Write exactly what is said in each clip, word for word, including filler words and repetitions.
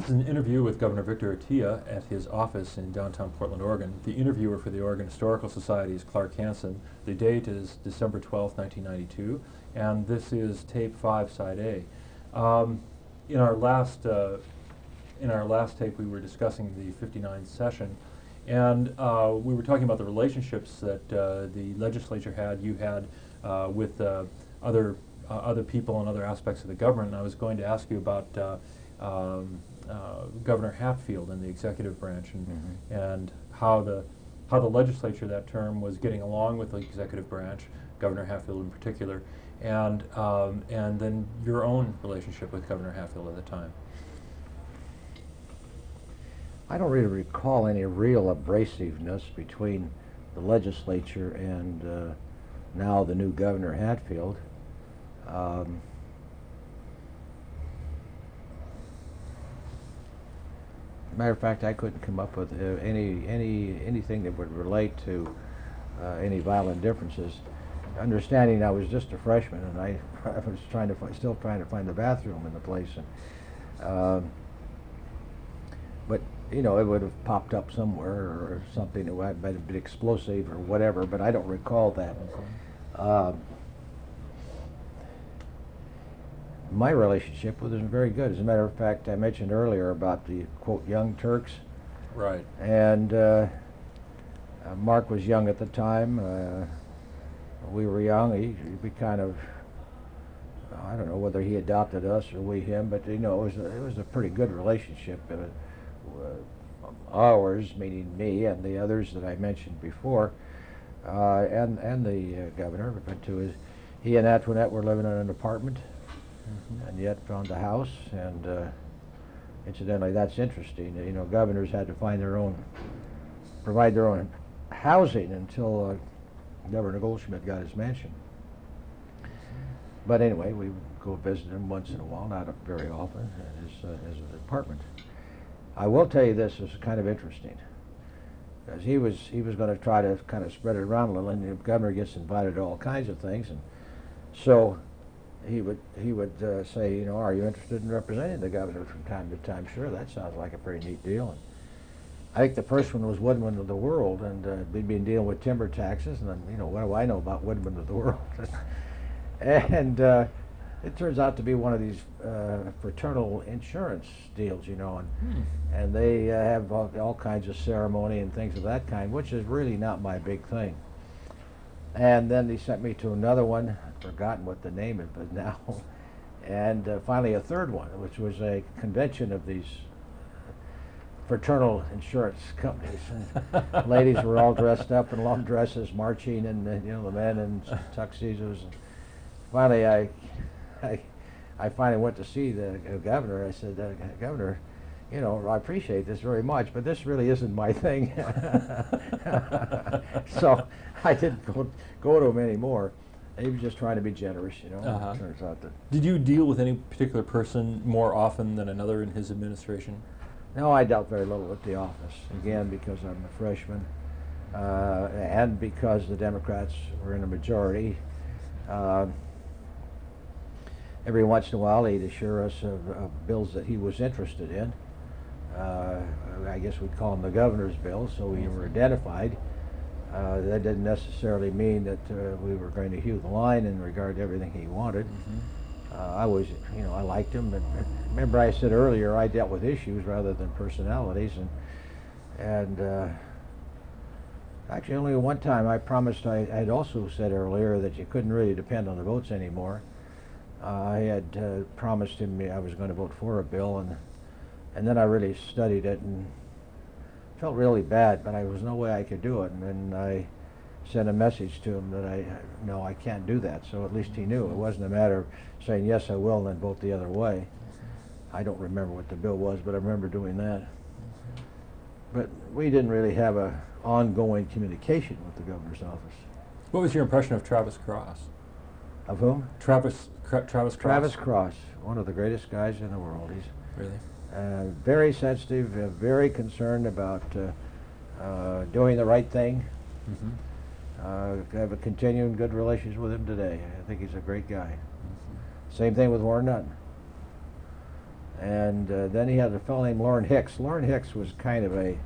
This is an interview with Governor Victor Atiyeh at his office in downtown Portland, Oregon. The interviewer for the Oregon Historical Society is Clark Hansen. The date is December twelfth, nineteen ninety-two, and this is tape five, side A. Um, in our last uh, in our last tape, we were discussing the fifty-ninth session, and uh, we were talking about the relationships that uh, the legislature had, you had uh, with uh, other uh, other people and other aspects of the government. And I was going to ask you about uh, um, uh, Governor Hatfield and the executive branch, and Mm-hmm. and how the how the legislature that term was getting along with the executive branch, Governor Hatfield in particular, and um, and then your own relationship with Governor Hatfield at the time. I don't really recall any real abrasiveness between the legislature and uh, now the new Governor Hatfield. Um, matter of fact, I couldn't come up with uh, any any anything that would relate to uh, any violent differences. Understanding I was just a freshman and I, I was trying to fi- still trying to find the bathroom in the place, and um, but you know, it would have popped up somewhere or something that might have been explosive or whatever, but I don't recall that. Um, my relationship with him was very good. As a matter of fact, I mentioned earlier about the, quote, Young Turks. Right. And uh, uh, Mark was young at the time. Uh, we were young. He, we kind of, I don't know whether he adopted us or we him, but you know, it was a, it was a pretty good relationship. Uh, uh, ours, meaning me and the others that I mentioned before, uh, and and the uh, governor. But to his, he and Antoinette were living in an apartment, mm-hmm. and yet found a house. And uh, incidentally, that's interesting. You know, governors had to find their own, provide their own housing until uh, Governor Goldschmidt got his mansion. But anyway, we would go visit him once in a while, not very often, at his, uh, his apartment. I will tell you this was kind of interesting, because he was he was going to try to kind of spread it around a little, and the governor gets invited to all kinds of things, and so he would he would uh, say, you know, are you interested in representing the governor from time to time? Sure, that sounds like a pretty neat deal. And I think the first one was Woodman of the World, and uh, we'd been dealing with timber taxes, and then, you know, what do I know about Woodman of the World? and uh, it turns out to be one of these uh, fraternal insurance deals, you know, and Hmm. and they uh, have all, all kinds of ceremony and things of that kind, which is really not my big thing. And then he sent me to another one, I've forgotten what the name is, but now, and uh, finally a third one, which was a convention of these fraternal insurance companies. And ladies were all dressed up in long dresses, marching, and uh, you know, the men in tuxedos. And finally, I, I, I finally went to see the uh, governor. I said, uh, Governor, you know, I appreciate this very much, but this really isn't my thing. So I didn't go, go to him anymore. He was just trying to be generous, you know. Uh-huh. It turns out that. Did you deal with any particular person more often than another in his administration? No, I dealt very little with the office, again, because I'm a freshman, uh, and because the Democrats were in a majority. Uh, every once in a while, he'd assure us of, of bills that he was interested in. Uh, I guess we'd call them the governor's bills, so we were identified. Uh, that didn't necessarily mean that uh, we were going to hew the line in regard to everything he wanted. Mm-hmm. Uh, I was, you know, I liked him, but remember I said earlier I dealt with issues rather than personalities, and and uh, actually only one time I promised. I had also said earlier that you couldn't really depend on the votes anymore. Uh, I had uh, promised him I was going to vote for a bill, and and then I really studied it and felt really bad, but there was no way I could do it, and then I sent a message to him that I, no, I can't do that, so at least he knew. It wasn't a matter of saying, yes, I will, and then vote the other way. I don't remember what the bill was, but I remember doing that. But we didn't really have a ongoing communication with the governor's office. What was your impression of Travis Cross? Of whom? Travis Cra- Travis Cross? Travis Cross, one of the greatest guys in the world. He's Really? uh, very sensitive, uh, very concerned about uh, uh, doing the right thing. Mm-hmm. Uh, I have a continuing good relations with him today. I think he's a great guy. Mm-hmm. Same thing with Warren Nutton. And uh, then he had a fellow named Lauren Hicks. Lauren Hicks was kind of a,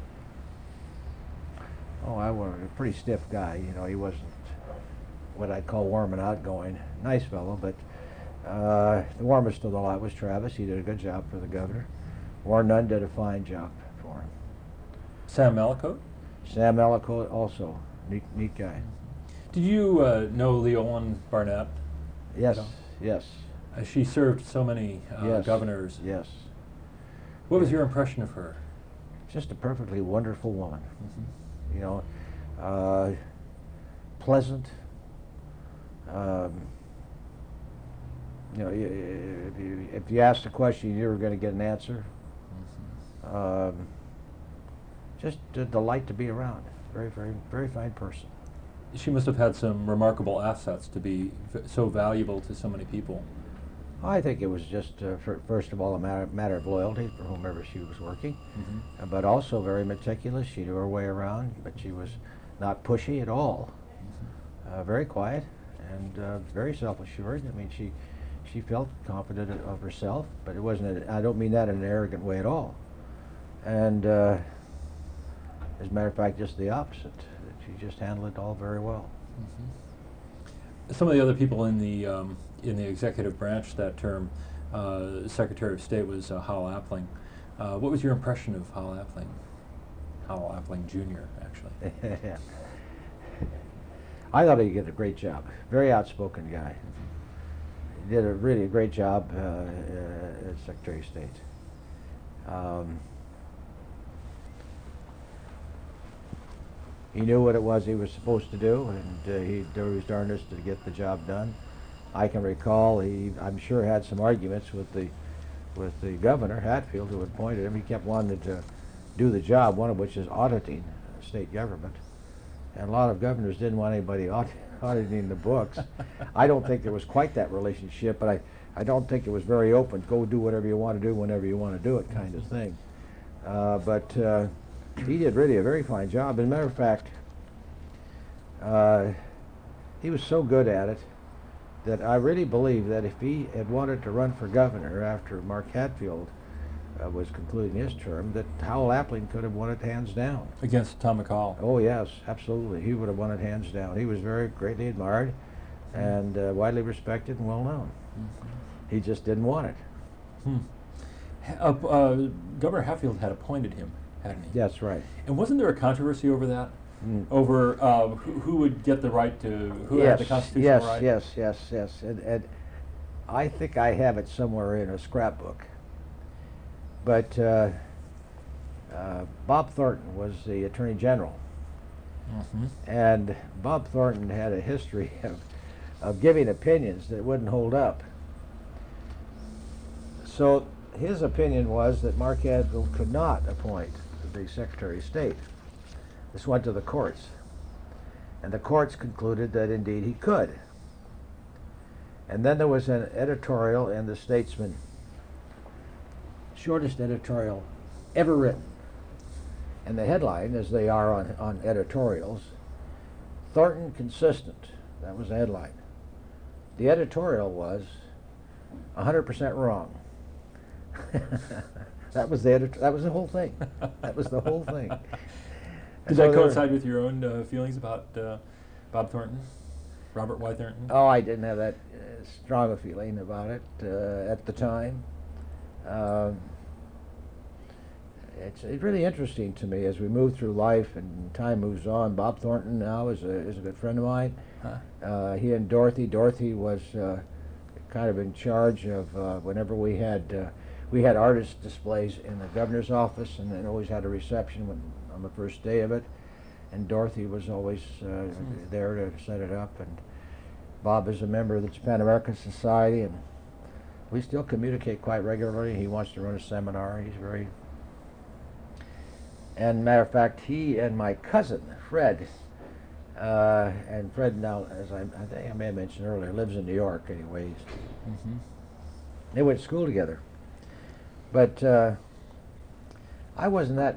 oh, I was a pretty stiff guy. You know, he wasn't what I'd call warm and outgoing. Nice fellow, but uh, the warmest of the lot was Travis. He did a good job for the governor. Warren Nunn did a fine job for him. Sam Mellicote? Sam Ellicote also, neat, neat guy. Did you uh, know Leolyn Barnett? Yes, No. yes, Uh, she served so many uh, yes, governors. yes. What was your impression of her? Just a perfectly wonderful woman. Mm-hmm. You know, uh, pleasant. Um, you know, y- y- if you, if you asked a question, you were going to get an answer. Mm-hmm. Um, just a delight to be around. Very, very, very fine person. She must have had some remarkable assets to be v so valuable to so many people. I think it was just, uh, fir- first of all, a matter, matter of loyalty for whomever she was working, Mm-hmm. uh, but also very meticulous. She knew her way around, but she was not pushy at all. Uh, very quiet and uh, very self-assured. I mean, she she felt confident of of herself, but it wasn't. A, I don't mean that in an arrogant way at all. And uh, as a matter of fact, just the opposite. She just handled it all very well. Mm-hmm. Some of the other people in the um, in the executive branch that term, uh, Secretary of State was uh, Howell Appling. Uh, what was your impression of Howell Appling? Howell Appling Junior, actually. I thought he did a great job. Very outspoken guy. He did a really great job uh, uh, as Secretary of State. Um, he knew what it was he was supposed to do, and uh, he did his darndest to get the job done. I can recall he, I'm sure, had some arguments with the with the governor, Hatfield, who appointed him. He kept wanting to do the job, one of which is auditing state government. And a lot of governors didn't want anybody audit, auditing the books. I don't think there was quite that relationship, but I, I don't think it was very open. Go do whatever you want to do whenever you want to do it kind of thing. Uh, but uh, he did really a very fine job. As a matter of fact, uh, he was so good at it that I really believe that if he had wanted to run for governor after Mark Hatfield uh, was concluding his term, that Howell Appling could have won it hands down. Against Tom McCall. Oh yes, absolutely. He would have won it hands down. He was very greatly admired and uh, widely respected and well known. Mm-hmm. He just didn't want it. Hmm. Uh, uh, Governor Hatfield had appointed him, hadn't he? That's right. And wasn't there a controversy over that? Mm. Over uh, who, who would get the right to, who yes, had the constitutional yes, right? yes, yes, yes. And, and I think I have it somewhere in a scrapbook. But uh, uh, Bob Thornton was the Attorney General. Mm-hmm. And Bob Thornton had a history of, of giving opinions that wouldn't hold up. So his opinion was that Mark Hatfield could not appoint the Secretary of State. This went to the courts. And the courts concluded that indeed he could. And then there was an editorial in the Statesman, shortest editorial ever written. And the headline, as they are on, on editorials, Thornton consistent. That was the headline. The editorial was one hundred percent wrong. That was the edit- that was the whole thing. That was the whole thing. Did So that there- coincide with your own uh, feelings about uh, Bob Thornton, Robert Y. Thornton? Oh, I didn't have that uh, strong a feeling about it uh, at the time. Um, it's, it's really interesting to me as we move through life and time moves on. Bob Thornton now is a, is a good friend of mine. Huh? Uh, he and Dorothy. Dorothy was uh, kind of in charge of uh, whenever we had uh, we had artist displays in the governor's office, and then always had a reception when, on the first day of it. And Dorothy was always uh, mm. there to set it up. And Bob is a member of the Japan American Society, and we still communicate quite regularly. He wants to run a seminar. He's very. And matter of fact, he and my cousin Fred. Uh, and Fred now, as I, I think I may have mentioned earlier, lives in New York anyways. Mm-hmm. They went to school together. But uh, I wasn't that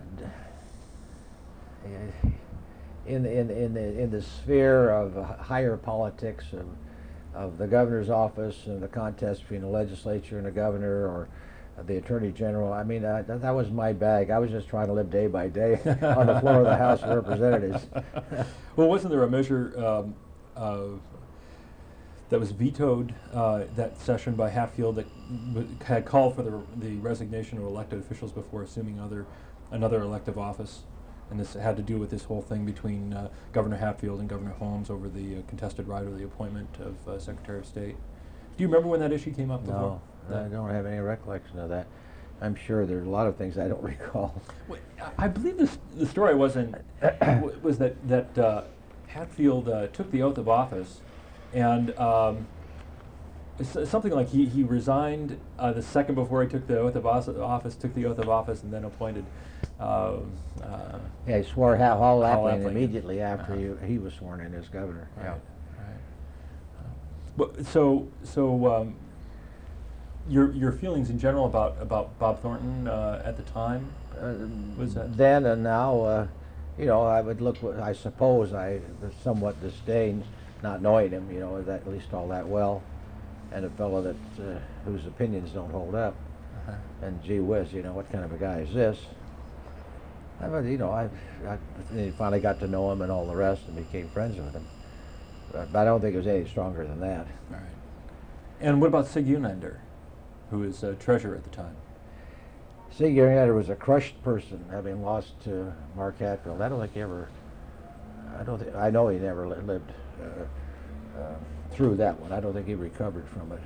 uh, in, in, in, the, in the sphere of uh, higher politics of, of the governor's office and the contest between the legislature and the governor, or the Attorney General. I mean, uh, that, that was my bag. I was just trying to live day by day on the floor of the House of Representatives. Well, wasn't there a measure um, of that was vetoed uh, that session by Hatfield that w had called for the, the resignation of elected officials before assuming other another elective office, and this had to do with this whole thing between uh, Governor Hatfield and Governor Holmes over the uh, contested right of the appointment of uh, Secretary of State. Do you remember when that issue came up before? No, I don't have any recollection of that. I'm sure there's a lot of things I don't recall. Well, I I believe this, the story wasn't w was that that uh, Hatfield uh, took the oath of office, and um, it's something like he he resigned uh, the second before he took the oath of office, took the oath of office, and then appointed. Um, uh, Yeah, he swore Hal, Hal Hal Lapling Lapling. immediately after Uh-huh. he, he was sworn in as governor. Right, Yeah. right. But so so um, your your feelings in general about about Bob Thornton uh, at the time Uh, was that then and now, uh, you know, I would look. wi- I suppose I somewhat disdained not knowing him. You know, that at least all that well, and a fellow that uh, whose opinions don't hold up. uh-huh. And gee whiz, you know, what kind of a guy is this? I, but, you know, I, I finally got to know him and all the rest, and became friends with him. But, but I don't think it was any stronger than that. All right. And what about Sig Unlander, who was uh, treasurer at the time? Sig Unlander was a crushed person, having lost to Mark Hatfield. I don't think he ever. I don't think. I know he never li lived uh, uh, through that one. I don't think he recovered from it.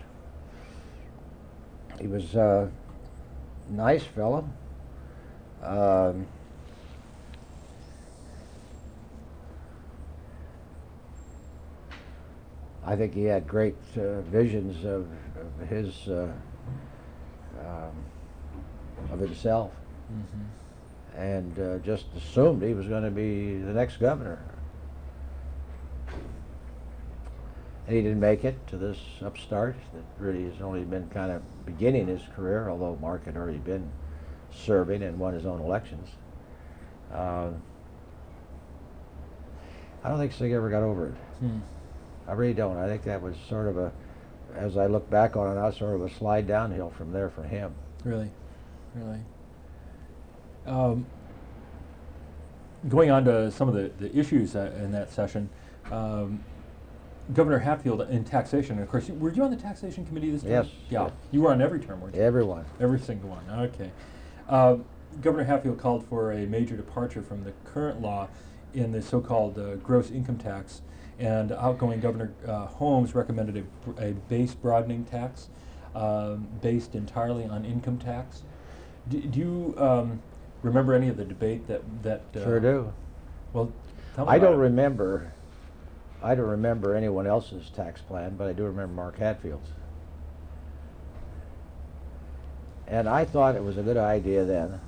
He was a nice fellow. Um, I think he had great uh, visions of, of his uh, um, of himself, Mm-hmm. and uh, just assumed he was going to be the next governor. And he didn't make it to this upstart that really has only been kind of beginning his career, although Mark had already been serving and won his own elections. Uh, I don't think Sig ever got over it. Hmm. I really don't. I think that was sort of a, as I look back on it now, sort of a slide downhill from there for him. Really, really. Um, going on to some of the, the issues uh, in that session, um, Governor Hatfield in taxation, and of course, you, were you on the taxation committee this term? Yes, Yeah, yes. you were on every term, weren't you? Everyone. Every single one, okay. Uh, Governor Hatfield called for a major departure from the current law in the so-called uh, gross income tax, and outgoing Governor uh, Holmes recommended a, a base broadening tax um, based entirely on income tax. D do you um, remember any of the debate that that? Uh, Sure do. Well, tell me I about don't it. remember. I don't remember anyone else's tax plan, but I do remember Mark Hatfield's. And I thought it was a good idea then.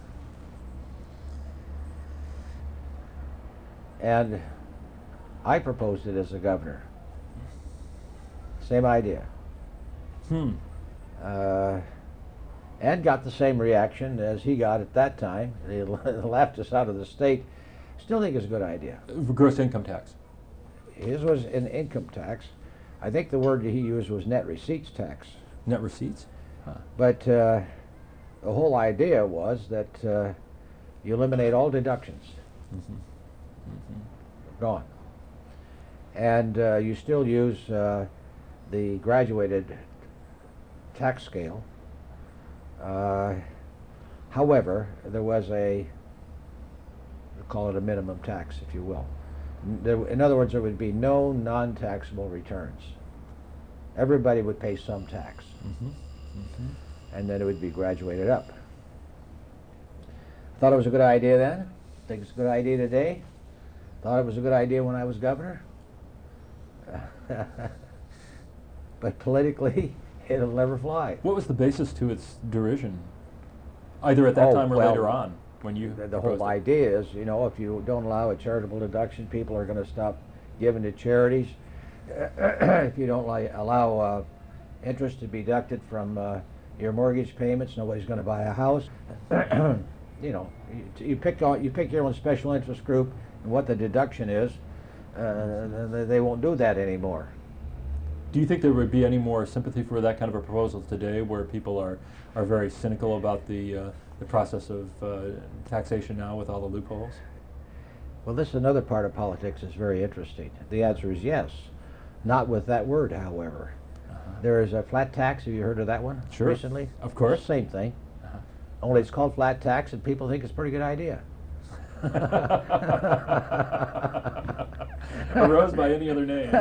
And I proposed it as a governor. Same idea. Hmm. Uh, and got the same reaction as he got at that time. They laughed us out of the state. Still think it's a good idea. Uh, gross income tax. His was an income tax. I think the word he used was net receipts tax. Net receipts. Huh. But uh, the whole idea was that uh, you eliminate all deductions. Mm-hmm. Mm-hmm. Gone. And uh, you still use uh, the graduated tax scale. Uh, however, there was a, call it a minimum tax, if you will. N- There, in other words, there would be no non-taxable returns. Everybody would pay some tax, Mm-hmm. Mm-hmm. and then it would be graduated up. Thought it was a good idea then. Think it's a good idea today. Thought it was a good idea when I was governor. But politically, it'll never fly. What was the basis to its derision, either at that Oh, time or well, later on, when you The, the proposed whole it? idea is, you know, if you don't allow a charitable deduction, people are going to stop giving to charities. If you don't li- allow uh, interest to be deducted from uh, your mortgage payments, nobody's going to buy a house. You know, you, you pick on, you pick your own special interest group and what the deduction is. Uh, they, they won't do that anymore. Do you think there would be any more sympathy for that kind of a proposal today, where people are, are very cynical about the, uh, the process of uh, taxation now with all the loopholes? Well, this is another part of politics that's very interesting. The answer is yes. Not with that word, however. Uh-huh. There is a flat tax. Have you heard of that one Sure. recently? Of course. Same thing. Uh-huh. Only it's called flat tax, and people think it's a pretty good idea. Arose by any other name.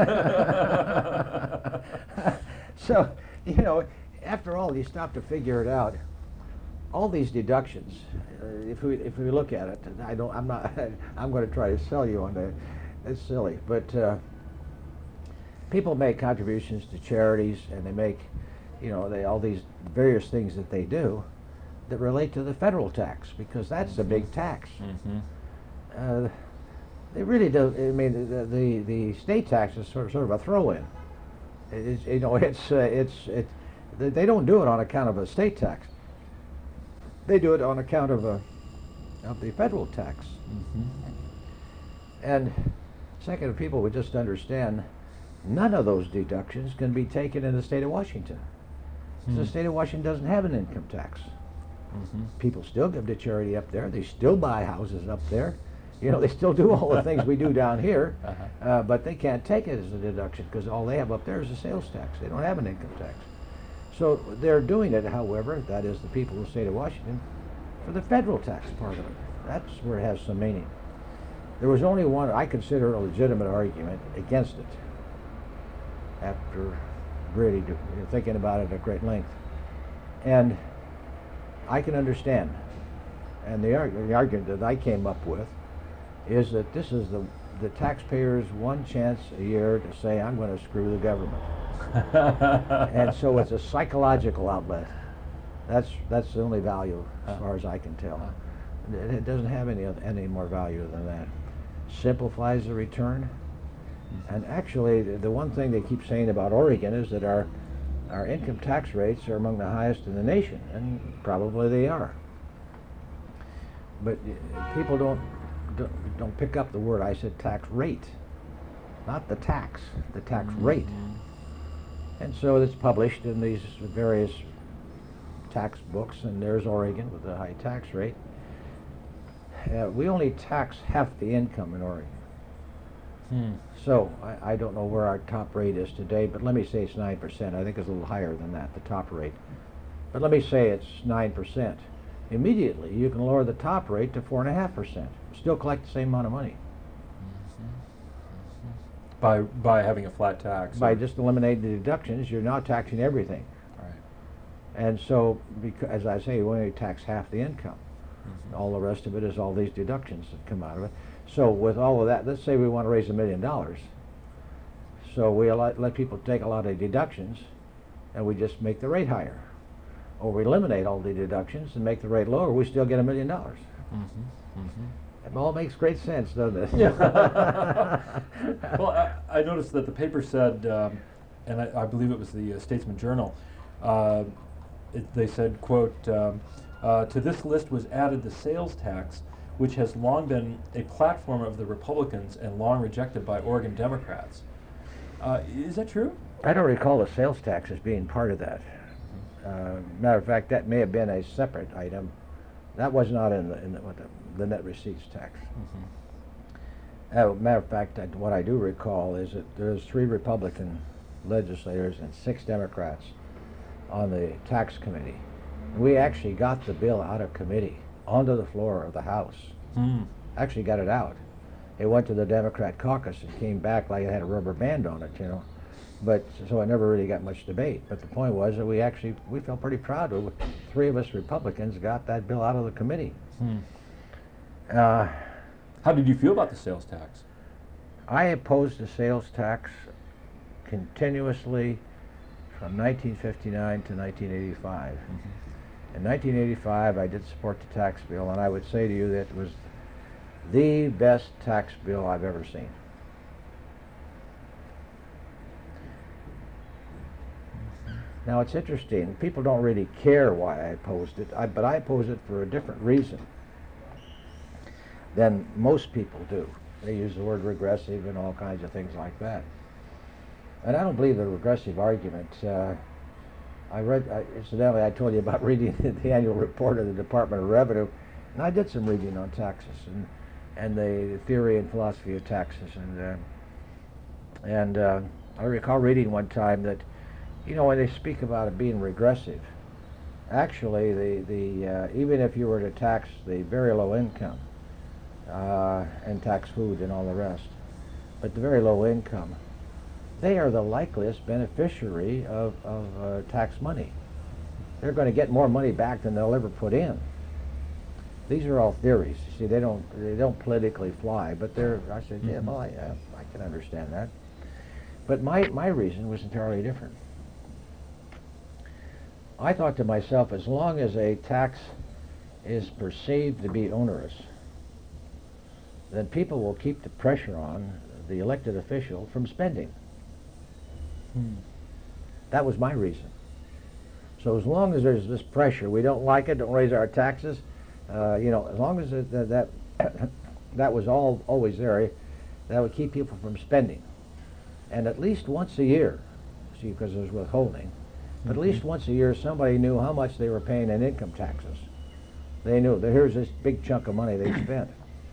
So, you know, after all, you stop to figure it out. All these deductions, uh, if we if we look at it, I don't. I'm not. I'm going to try to sell you on that. It's silly, but uh, people make contributions to charities, and they make, you know, they all these various things that they do that relate to the federal tax, because that's the big tax. Mm-hmm. Uh, they really do. I mean, the the, the state tax is sort of, sort of a throw-in. It's, you know, it's uh, it's it. They they don't do it on account of a state tax. They do it on account of a of the federal tax. Mm-hmm. And second, if people would just understand, none of those deductions can be taken in the state of Washington. Hmm. The state of Washington doesn't have an income tax. Mm-hmm. People still give to charity up there. They still buy houses up there. You know, they still do all the things we do down here, Uh-huh. uh, but they can't take it as a deduction because all they have up there is a sales tax. They don't have an income tax. So they're doing it, however, that is the people of the state of Washington, for the federal tax part of it. That's where it has some meaning. There was only one I consider a legitimate argument against it after really do, you know, thinking about it at great length. And I can understand. And the, arg the argument that I came up with is that this is the, the taxpayer's one chance a year to say, I'm going to screw the government. And so it's a psychological outlet. That's that's the only value as far as I can tell. It, it doesn't have any other, any more value than that. Simplifies the return. And actually, the, the one thing they keep saying about Oregon is that our our income tax rates are among the highest in the nation, and probably they are. But uh, people don't, don't don't pick up the word. I said tax rate, not the tax, the tax Mm-hmm. rate. And so it's published in these various tax books, and there's Oregon with a high tax rate. Uh, we only tax half the income in Oregon. Hmm. So I, I don't know where our top rate is today, but let me say it's nine percent. I think it's a little higher than that, the top rate. But let me say it's nine percent. Immediately, you can lower the top rate to four point five percent. Still collect the same amount of money. By, by having a flat tax. By or- just eliminating the deductions, you're now taxing everything. Right. And so, because, as I say, we only tax half the income. Mhm. All the rest of it is all these deductions that come out of it. So with all of that, let's say we want to raise a million dollars. So we let, let people take a lot of deductions, and we just make the rate higher. Or we eliminate all the deductions and make the rate lower, we still get a million dollars. Mm-hmm. Mm-hmm. It all makes great sense, doesn't it? Well, I, I noticed that the paper said, um, and I, I believe it was the uh, Statesman Journal, uh, it, they said, quote, um, uh, to this list was added the sales tax, which has long been a platform of the Republicans and long rejected by Oregon Democrats. Uh, is that true? I don't recall the sales tax as being part of that. Uh, matter of fact, that may have been a separate item. That was not in the, in the, what the, the net receipts tax. Mm-hmm. Uh, matter of fact, I, what I do recall is that there's three Republican legislators and six Democrats on the tax committee. We actually got the bill out of committee onto the floor of the House. Hmm. Actually got it out. It went to the Democrat caucus and came back like it had a rubber band on it, you know. But so it never really got much debate. But the point was that we actually we felt pretty proud. We, three of us Republicans got that bill out of the committee. Hmm. Uh, How did you feel about the sales tax? I opposed the sales tax continuously from nineteen fifty-nine to nineteen eighty-five. Mm-hmm. In nineteen eighty-five, I did support the tax bill, and I would say to you that it was the best tax bill I've ever seen. Now, it's interesting. People don't really care why I opposed it, I, but I oppose it for a different reason than most people do. They use the word regressive and all kinds of things like that. And I don't believe the regressive argument. Uh, I read, I, incidentally, I told you about reading the annual report of the Department of Revenue, and I did some reading on taxes and and the theory and philosophy of taxes. And uh, and uh, I recall reading one time that, you know, when they speak about it being regressive, actually, the the uh, even if you were to tax the very low income uh, and tax food and all the rest, but the very low income, they are the likeliest beneficiary of, of uh, tax money. They're going to get more money back than they'll ever put in. These are all theories. You see, they don't they don't politically fly, but they're. I said, yeah, well, I, uh, I can understand that. But my my reason was entirely different. I thought to myself, as long as a tax is perceived to be onerous, then people will keep the pressure on the elected official from spending. Hmm. That was my reason. So as long as there's this pressure, we don't like it, don't raise our taxes, uh, you know, as long as it, that that, that was all always there, that would keep people from spending. And at least once a year, see, because there's withholding, but Mm-hmm. at least once a year somebody knew how much they were paying in income taxes. They knew that here's this big chunk of money they spent.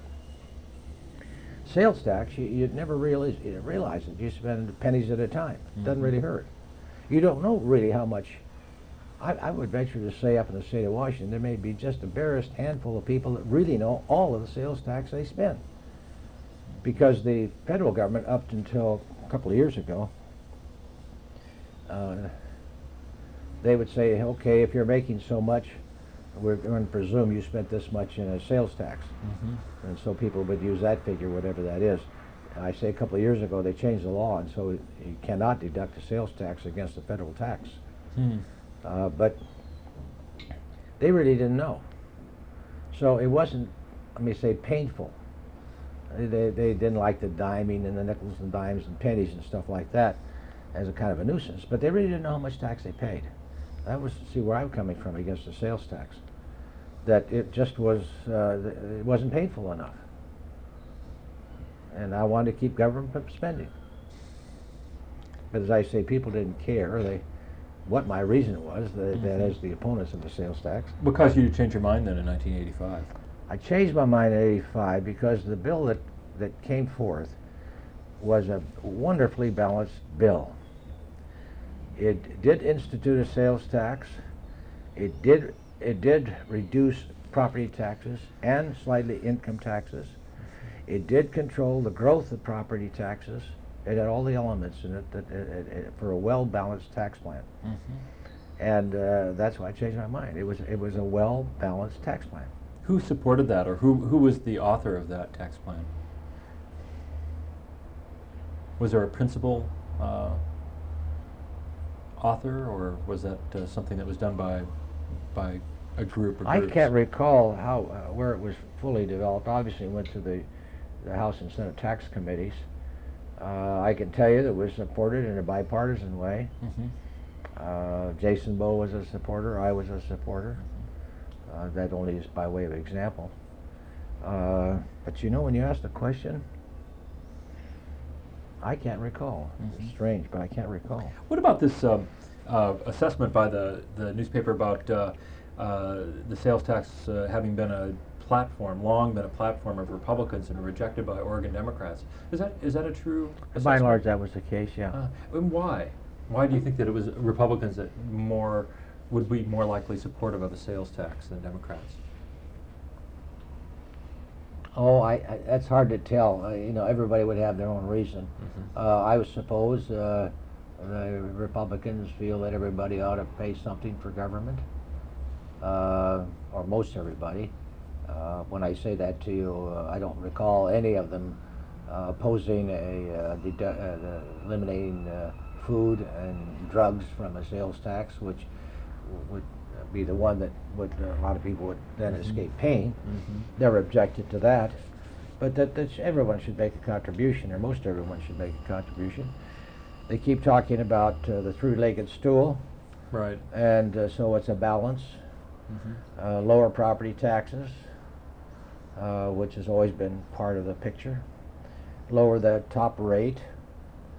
Sales tax, you, you'd never realize, you realize it. You spend pennies at a time. It doesn't Mm-hmm. really hurt. You don't know really how much. I, I would venture to say up in the state of Washington, there may be just a barest handful of people that really know all of the sales tax they spend. Because the federal government, up until a couple of years ago, uh, they would say, okay, if you're making so much, we're going to presume you spent this much in a sales tax. Mm-hmm. And so people would use that figure, whatever that is. I say a couple of years ago they changed the law, and so you cannot deduct a sales tax against the federal tax. Hmm. Uh, but they really didn't know. So it wasn't, let me say, painful. They, they didn't like the diming and the nickels and dimes and pennies and stuff like that as a kind of a nuisance, but they really didn't know how much tax they paid. That was, see, where I'm coming from against the sales tax. That it just was, uh, it wasn't painful enough. And I wanted to keep government from spending. But as I say, people didn't care they, what my reason was, that, that Mhm. as the opponents of the sales tax. Because you changed your mind then in nineteen eighty-five. I changed my mind in eighty-five because the bill that, that came forth was a wonderfully balanced bill. It did institute a sales tax. It did it did reduce property taxes and slightly income taxes. It did control the growth of property taxes. It had all the elements in it, that, it, it, it for a well-balanced tax plan. Mm-hmm. And uh, that's why I changed my mind. It was it was a well-balanced tax plan. Who supported that, or who who was the author of that tax plan? Was there a principal uh, author, or was that uh, something that was done by by a group or I groups? can't recall how uh, where it was fully developed. Obviously, it went to the the House and Senate tax committees. Uh, I can tell you that it was supported in a bipartisan way. Mm-hmm. Uh, Jason Bowe was a supporter. I was a supporter. Uh, that only is by way of example. Uh, but you know, when you ask the question, I can't recall. Mm-hmm. It's strange, but I can't recall. What about this um, uh, assessment by the, the newspaper about uh, uh, the sales tax uh, having been a platform, long been a platform of Republicans and rejected by Oregon Democrats? Is that is that a true assessment? By and large, that was the case, yeah. Uh, and why? Why do you think that it was Republicans that more would be more likely supportive of a sales tax than Democrats? Oh, I, I that's hard to tell. Uh, you know, everybody would have their own reason. Mm-hmm. Uh, I would suppose uh, the Republicans feel that everybody ought to pay something for government, uh, or most everybody. Uh, when I say that to you, uh, I don't recall any of them uh, opposing a uh, dedu- uh, the eliminating uh, food and drugs from a sales tax, which w- would be the one that would uh, a lot of people would then Mhm. escape paying. Mm-hmm. Never objected to that, but that, that everyone should make a contribution, or most everyone should make a contribution. They keep talking about uh, the three-legged stool, Right. and uh, so it's a balance. Mm-hmm. Uh, lower property taxes, uh, which has always been part of the picture. Lower the top rate,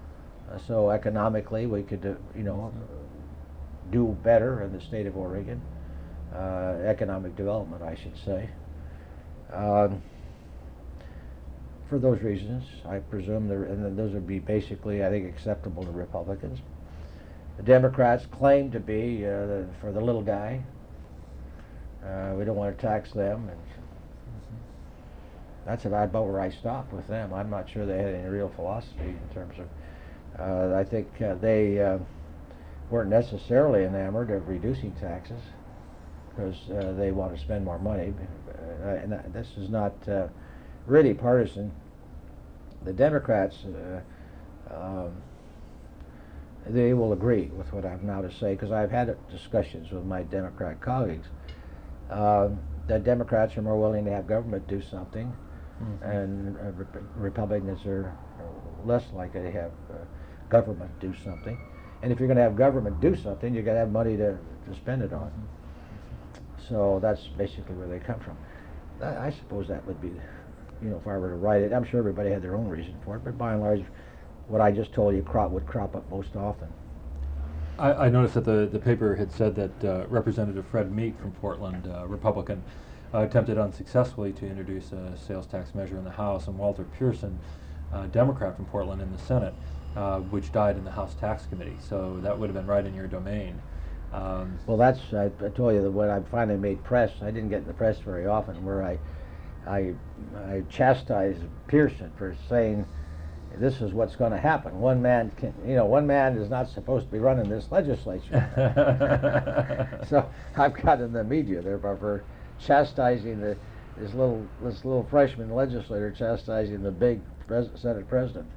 Uh, so economically, we could, uh, you know, do better in the state of Oregon. Uh, economic development, I should say. Um, for those reasons, I presume, there, and then those would be basically, I think, acceptable to Republicans. The Democrats claim to be uh, the, for the little guy. Uh, we don't want to tax them, and that's about where I stop with them. I'm not sure they had any real philosophy in terms of. Uh, I think uh, they uh, weren't necessarily enamored of reducing taxes because uh, they want to spend more money. Uh, and that, this is not uh, really partisan. The Democrats, uh, um, they will agree with what I'm now to say because I've had discussions with my Democrat colleagues. Uh, the Democrats are more willing to have government do something, mm-hmm. and uh, Rep Republicans are less likely to have uh, government do something. And if you're going to have government do something, you've got to have money to, to spend it on. So that's basically where they come from. I, I suppose that would be, you know, if I were to write it, I'm sure everybody had their own reason for it, but by and large, what I just told you crop would crop up most often. I, I noticed that the, the paper had said that uh, Representative Fred Meek from Portland, uh, Republican, uh, attempted unsuccessfully to introduce a sales tax measure in the House, and Walter Pearson, uh, Democrat from Portland, in the Senate, uh, which died in the House Tax Committee. So that would have been right in your domain. Um, well, that's, I, I told you that when I finally made press, I didn't get in the press very often, where I, I, I chastised Pearson for saying, this is what's going to happen. One man can, you know, one man is not supposed to be running this legislature. So I've got in the media there for chastising the this little this little freshman legislator chastising the big pres Senate president.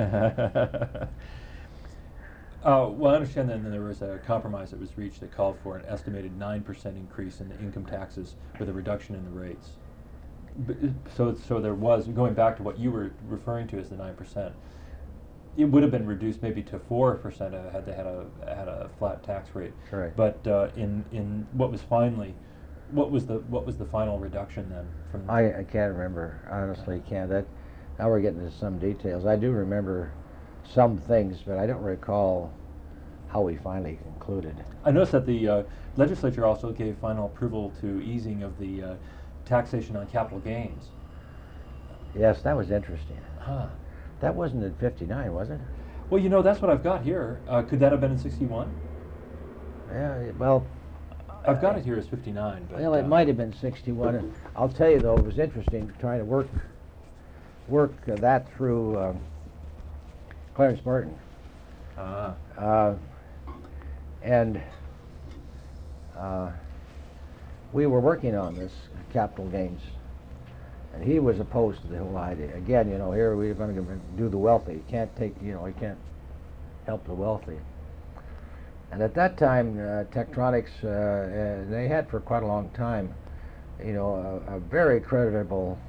Uh, well, I understand that there was a compromise that was reached that called for an estimated nine percent increase in the income taxes with a reduction in the rates. But, so, so there was, going back to what you were referring to as the nine percent, it would have been reduced maybe to four percent had they had a had a flat tax rate. Correct. But uh, in in what was finally, what was the what was the final reduction then? From I, I can't remember, honestly. Can't. That now we're getting into some details. I do remember some things, but I don't recall how we finally concluded. I noticed that the uh, legislature also gave final approval to easing of the uh, taxation on capital gains. Yes, that was interesting. Huh. That wasn't in fifty-nine, was it? Well, you know, that's what I've got here. Uh, could that have been in sixty-one? Yeah, well... I've got it here as fifty-nine. But, well, it uh, might have been sixty-one. I'll tell you, though, it was interesting trying to work work uh, that through um, Clarence Martin. Ah. Uh, and uh, we were working on this capital gains, and he was opposed to the whole idea. Again, you know, here we're going to do the wealthy. You can't take, you know, you can't help the wealthy. And at that time, uh, Tektronix, uh, uh, they had for quite a long time, you know, a, a very creditable,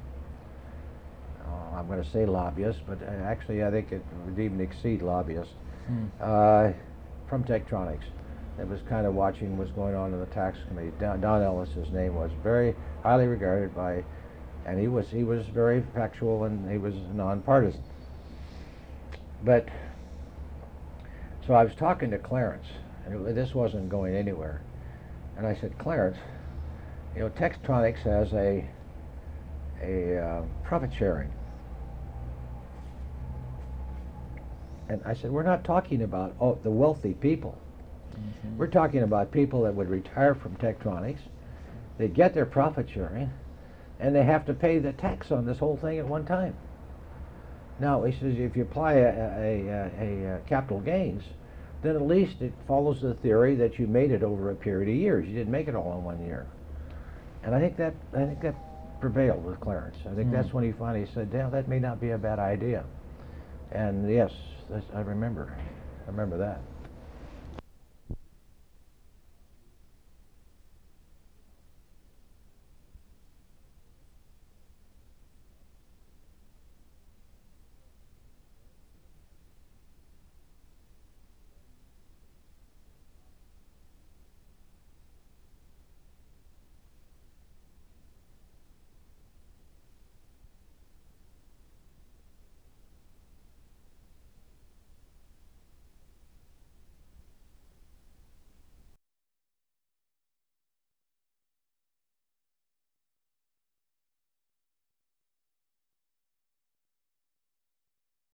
uh, I'm going to say lobbyist, but uh, actually I think it would even exceed lobbyist, hmm. uh, from Tektronix. That was kind of watching what's going on in the tax committee. Don, Don Ellis, his name was, very highly regarded by, and he was he was very factual and he was nonpartisan. But so I was talking to Clarence, and it, this wasn't going anywhere. And I said, Clarence, you know, Tektronix has a a uh, profit sharing. And I said, we're not talking about oh, the wealthy people. Mm-hmm. We're talking about people that would retire from Tektronix, they get their profit sharing, and they have to pay the tax on this whole thing at one time. Now, he says, if you apply a, a, a, a, a capital gains, then at least it follows the theory that you made it over a period of years. You didn't make it all in one year. And I think that I think that prevailed with Clarence. I think mm. that's when he finally said, "Damn, that may not be a bad idea." And yes, that's, I remember, I remember that.